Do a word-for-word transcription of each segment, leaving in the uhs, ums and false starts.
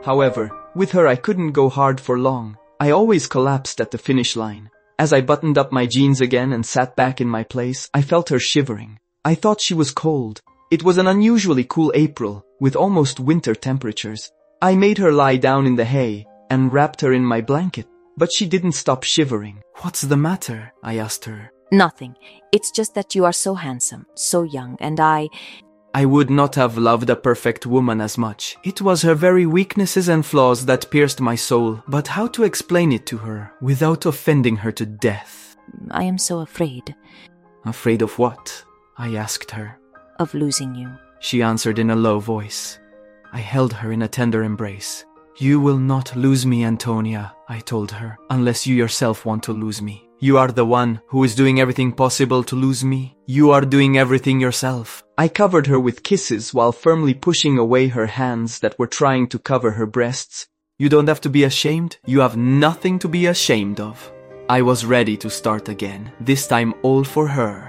However, with her I couldn't go hard for long. I always collapsed at the finish line. As I buttoned up my jeans again and sat back in my place, I felt her shivering. I thought she was cold. It was an unusually cool April, with almost winter temperatures. I made her lie down in the hay and wrapped her in my blanket, but she didn't stop shivering. "What's the matter?" I asked her. "Nothing. It's just that you are so handsome, so young, and I..." I would not have loved a perfect woman as much. It was her very weaknesses and flaws that pierced my soul, but how to explain it to her without offending her to death? I am so afraid. Afraid of what? I asked her. Of losing you. She answered in a low voice. I held her in a tender embrace. "You will not lose me, Antonia," I told her, "unless you yourself want to lose me. You are the one who is doing everything possible to lose me. You are doing everything yourself." I covered her with kisses while firmly pushing away her hands that were trying to cover her breasts. "You don't have to be ashamed. You have nothing to be ashamed of." I was ready to start again, this time all for her.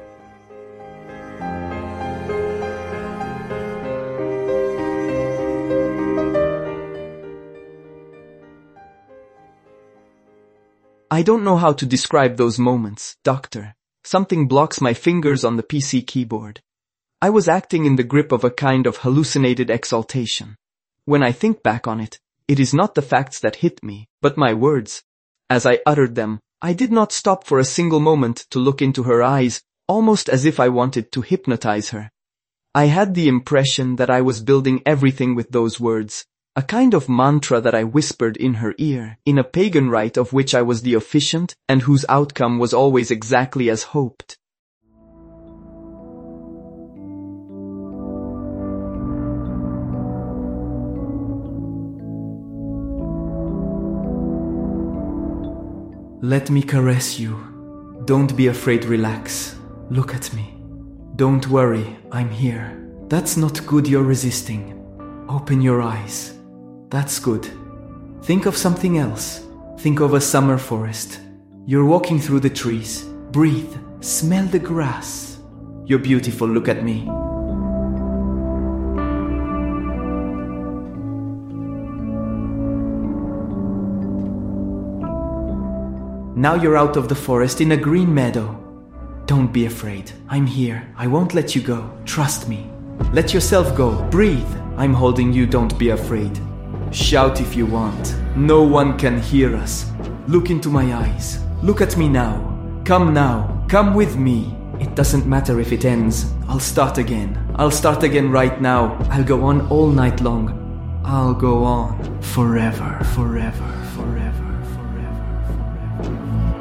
I don't know how to describe those moments, doctor. Something blocks my fingers on the P C keyboard. I was acting in the grip of a kind of hallucinated exaltation. When I think back on it, it is not the facts that hit me, but my words. As I uttered them, I did not stop for a single moment to look into her eyes, almost as if I wanted to hypnotize her. I had the impression that I was building everything with those words. A kind of mantra that I whispered in her ear, in a pagan rite of which I was the officiant, and whose outcome was always exactly as hoped. "Let me caress you. Don't be afraid, relax. Look at me. Don't worry, I'm here. That's not good, you're resisting. Open your eyes. That's good. Think of something else. Think of a summer forest. You're walking through the trees. Breathe. Smell the grass. You're beautiful, look at me." Now you're out of the forest in a green meadow. Don't be afraid. I'm here. I won't let you go. Trust me. Let yourself go. Breathe. I'm holding you, don't be afraid. Shout if you want. No one can hear us. Look into my eyes. Look at me now. Come now. Come with me. It doesn't matter if it ends. I'll start again. I'll start again right now. I'll go on all night long. I'll go on forever, forever, forever, forever, forever.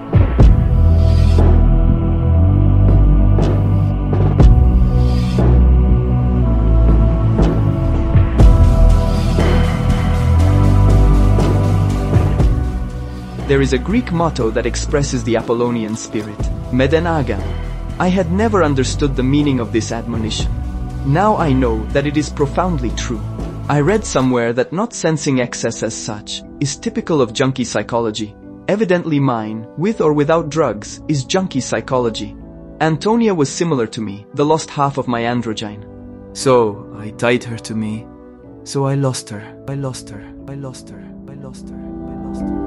There is a Greek motto that expresses the Apollonian spirit, Meden agam. I had never understood the meaning of this admonition. Now I know that it is profoundly true. I read somewhere that not sensing excess as such is typical of junkie psychology. Evidently mine, with or without drugs, is junkie psychology. Antonia was similar to me, the lost half of my androgyne. So I tied her to me. So I lost her. I lost her. I lost her. I lost her. I lost her.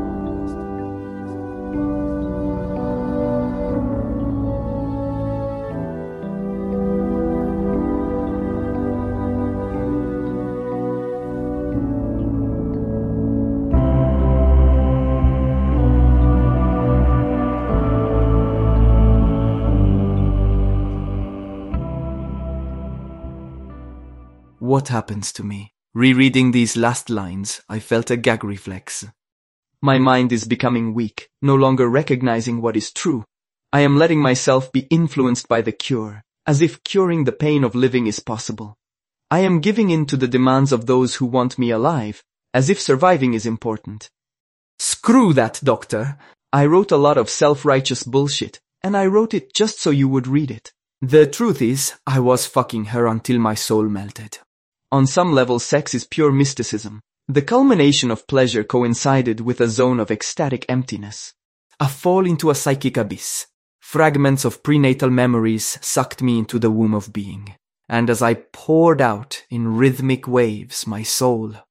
What happens to me? Rereading these last lines, I felt a gag reflex. My mind is becoming weak, no longer recognizing what is true. I am letting myself be influenced by the cure, as if curing the pain of living is possible. I am giving in to the demands of those who want me alive, as if surviving is important. Screw that, doctor. I wrote a lot of self-righteous bullshit, and I wrote it just so you would read it. The truth is, I was fucking her until my soul melted. On some level, sex is pure mysticism. The culmination of pleasure coincided with a zone of ecstatic emptiness. A fall into a psychic abyss. Fragments of prenatal memories sucked me into the womb of being. And as I poured out in rhythmic waves my soul,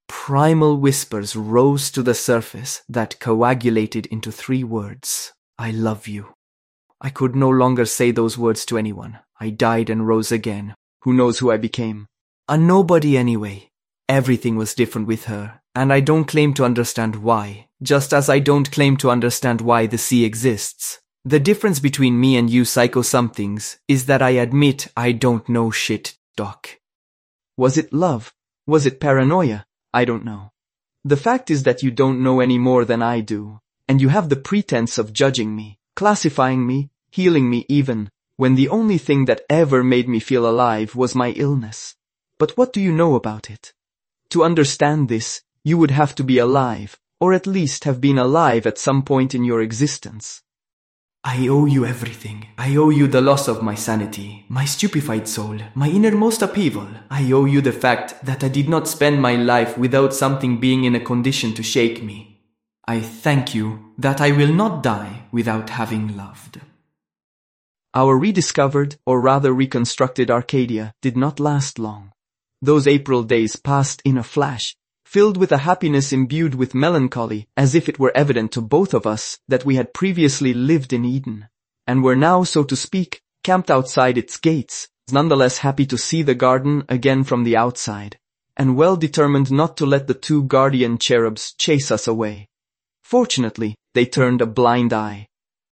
Primal whispers rose to the surface that coagulated into three words. I love you. I could no longer say those words to anyone. I died and rose again. Who knows who I became? A nobody anyway. Everything was different with her, and I don't claim to understand why, just as I don't claim to understand why the sea exists. The difference between me and you psycho-somethings is that I admit I don't know shit, Doc. Was it love? Was it paranoia? I don't know. The fact is that you don't know any more than I do, and you have the pretense of judging me, classifying me, healing me even, when the only thing that ever made me feel alive was my illness. But what do you know about it? To understand this, you would have to be alive, or at least have been alive at some point in your existence. I owe you everything. I owe you the loss of my sanity, my stupefied soul, my innermost upheaval. I owe you the fact that I did not spend my life without something being in a condition to shake me. I thank you that I will not die without having loved. Our rediscovered, or rather reconstructed Arcadia did not last long. Those April days passed in a flash, filled with a happiness imbued with melancholy, as if it were evident to both of us that we had previously lived in Eden, and were now, so to speak, camped outside its gates, nonetheless happy to see the garden again from the outside, and well determined not to let the two guardian cherubs chase us away. Fortunately, they turned a blind eye.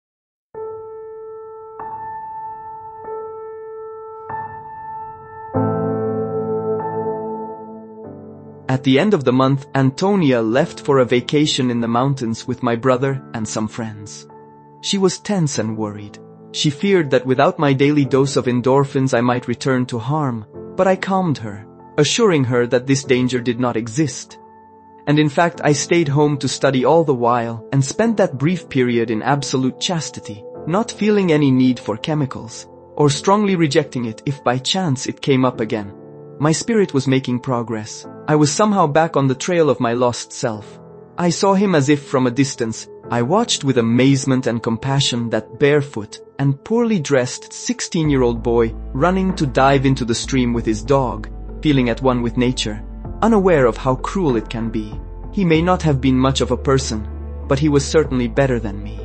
At the end of the month, Antonia left for a vacation in the mountains with my brother and some friends. She was tense and worried. She feared that without my daily dose of endorphins I might return to harm, but I calmed her, assuring her that this danger did not exist. And in fact, I stayed home to study all the while and spent that brief period in absolute chastity, not feeling any need for chemicals, or strongly rejecting it if by chance it came up again. My spirit was making progress. I was somehow back on the trail of my lost self. I saw him as if from a distance. I watched with amazement and compassion that barefoot and poorly dressed sixteen-year-old boy running to dive into the stream with his dog, feeling at one with nature, unaware of how cruel it can be. He may not have been much of a person, but he was certainly better than me.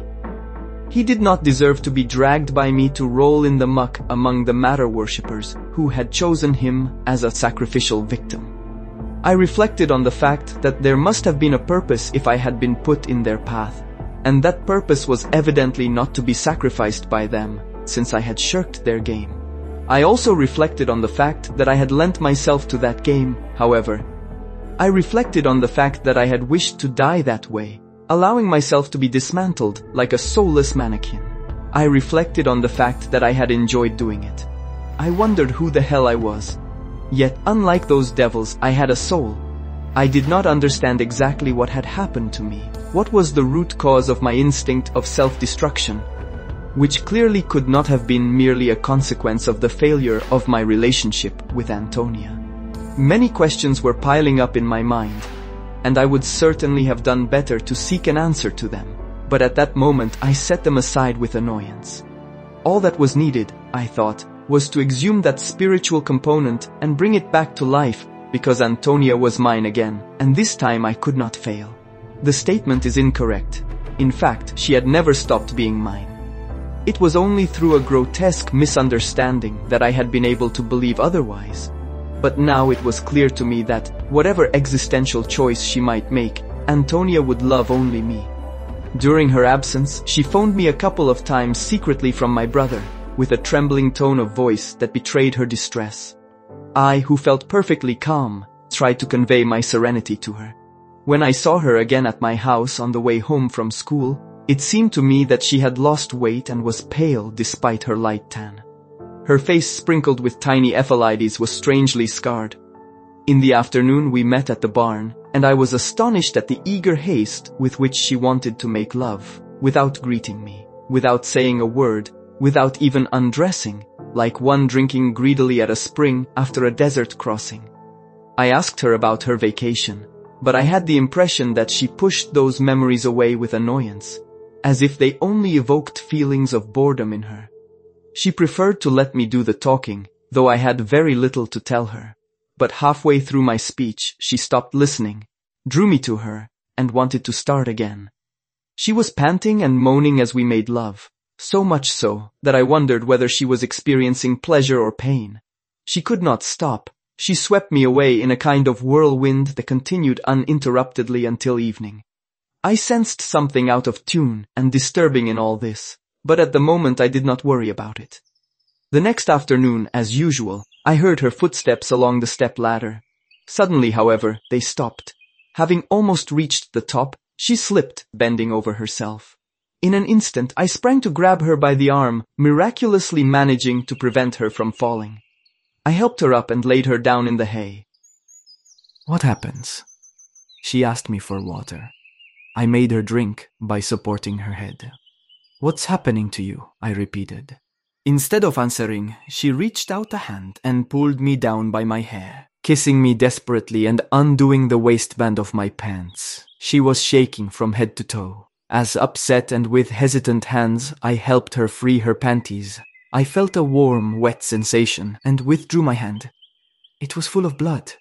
He did not deserve to be dragged by me to roll in the muck among the matter worshippers who had chosen him as a sacrificial victim. I reflected on the fact that there must have been a purpose if I had been put in their path, and that purpose was evidently not to be sacrificed by them, since I had shirked their game. I also reflected on the fact that I had lent myself to that game, however. I reflected on the fact that I had wished to die that way, allowing myself to be dismantled like a soulless mannequin. I reflected on the fact that I had enjoyed doing it. I wondered who the hell I was. Yet, unlike those devils, I had a soul. I did not understand exactly what had happened to me. What was the root cause of my instinct of self-destruction, which clearly could not have been merely a consequence of the failure of my relationship with Antonia. Many questions were piling up in my mind, and I would certainly have done better to seek an answer to them, but at that moment I set them aside with annoyance. All that was needed, I thought, was to exhume that spiritual component and bring it back to life, because Antonia was mine again, and this time I could not fail. The statement is incorrect. In fact, she had never stopped being mine. It was only through a grotesque misunderstanding that I had been able to believe otherwise. But now it was clear to me that, whatever existential choice she might make, Antonia would love only me. During her absence, she phoned me a couple of times secretly from my brother, with a trembling tone of voice that betrayed her distress. I, who felt perfectly calm, tried to convey my serenity to her. When I saw her again at my house on the way home from school, it seemed to me that she had lost weight and was pale despite her light tan. Her face, sprinkled with tiny ephelides, was strangely scarred. In the afternoon we met at the barn, and I was astonished at the eager haste with which she wanted to make love, without greeting me, without saying a word, without even undressing, like one drinking greedily at a spring after a desert crossing. I asked her about her vacation, but I had the impression that she pushed those memories away with annoyance, as if they only evoked feelings of boredom in her. She preferred to let me do the talking, though I had very little to tell her. but halfway through my speech, she stopped listening, drew me to her, and wanted to start again. She was panting and moaning as we made love, so much so that I wondered whether she was experiencing pleasure or pain. She could not stop. She swept me away in a kind of whirlwind that continued uninterruptedly until evening. I sensed something out of tune and disturbing in all this, but at the moment I did not worry about it. The next afternoon, as usual, I heard her footsteps along the step ladder. Suddenly, however, they stopped. Having almost reached the top, she slipped, bending over herself. In an instant, I sprang to grab her by the arm, miraculously managing to prevent her from falling. I helped her up and laid her down in the hay. What happens? She asked me for water. I made her drink by supporting her head. What's happening to you? I repeated. Instead of answering, she reached out a hand and pulled me down by my hair, kissing me desperately and undoing the waistband of my pants. She was shaking from head to toe. As upset and with hesitant hands, I helped her free her panties. I felt a warm, wet sensation and withdrew my hand. It was full of blood.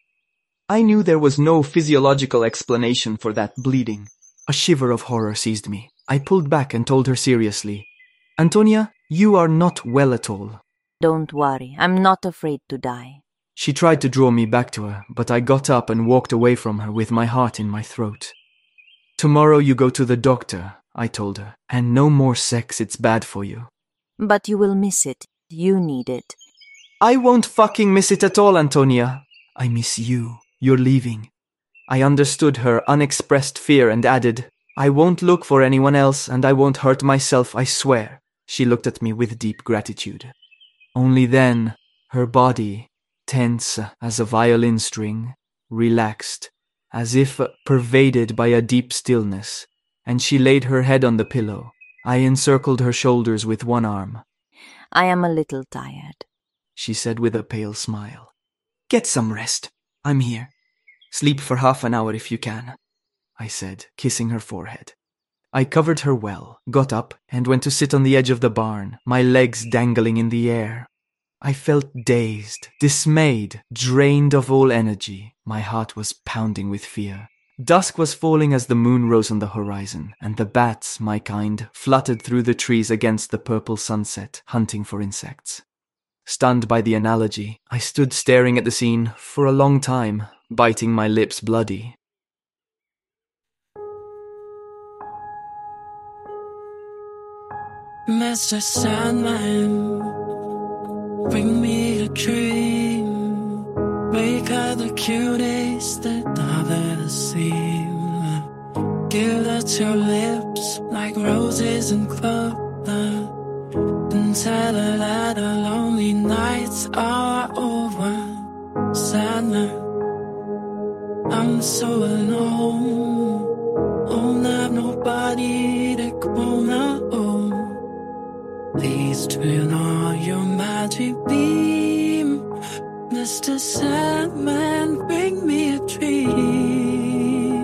I knew there was no physiological explanation for that bleeding. A shiver of horror seized me. I pulled back and told her seriously, Antonia, you are not well at all. Don't worry, I'm not afraid to die. She tried to draw me back to her, but I got up and walked away from her with my heart in my throat. Tomorrow you go to the doctor, I told her, and no more sex, it's bad for you. But you will miss it. You need it. I won't fucking miss it at all, Antonia. I miss you. You're leaving. I understood her unexpressed fear and added, I won't look for anyone else and I won't hurt myself, I swear. She looked at me with deep gratitude. Only then, her body, tense as a violin string, relaxed, as if pervaded by a deep stillness, and she laid her head on the pillow. I encircled her shoulders with one arm. I am a little tired, she said with a pale smile. Get some rest. I'm here. Sleep for half an hour if you can, I said, kissing her forehead. I covered her well, got up, and went to sit on the edge of the barn, my legs dangling in the air. I felt dazed, dismayed, drained of all energy. My heart was pounding with fear. Dusk was falling as the moon rose on the horizon, and the bats, my kind, fluttered through the trees against the purple sunset, hunting for insects. Stunned by the analogy, I stood staring at the scene for a long time, biting my lips bloody. Mister Sandman, bring me a dream. Make her the cutest that I've ever seen. Give her your lips like roses and clover, and tell her that her lonely nights are over. Sandman, I'm so alone. Don't have nobody to call home. Please turn on your magic beam. Mister Sandman, bring me a dream.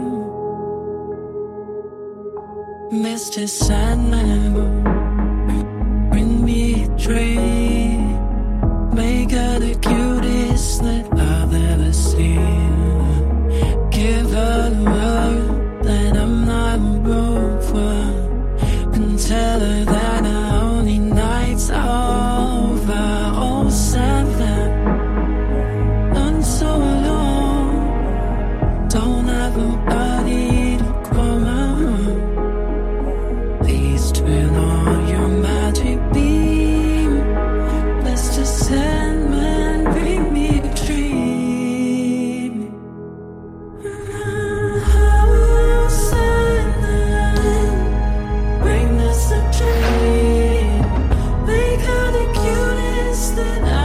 Mister Sandman, bring me a dream. Make her the cutest that I've ever seen. Give her the word that I'm not over, and tell her that our only nights are over. Oh, Sandman, I'm so alone. Don't have nobody to call home. Please turn on your magic beam. Mister Sandman, bring me a dream. Oh, Sandman, bring us a dream. Make her the cutest that I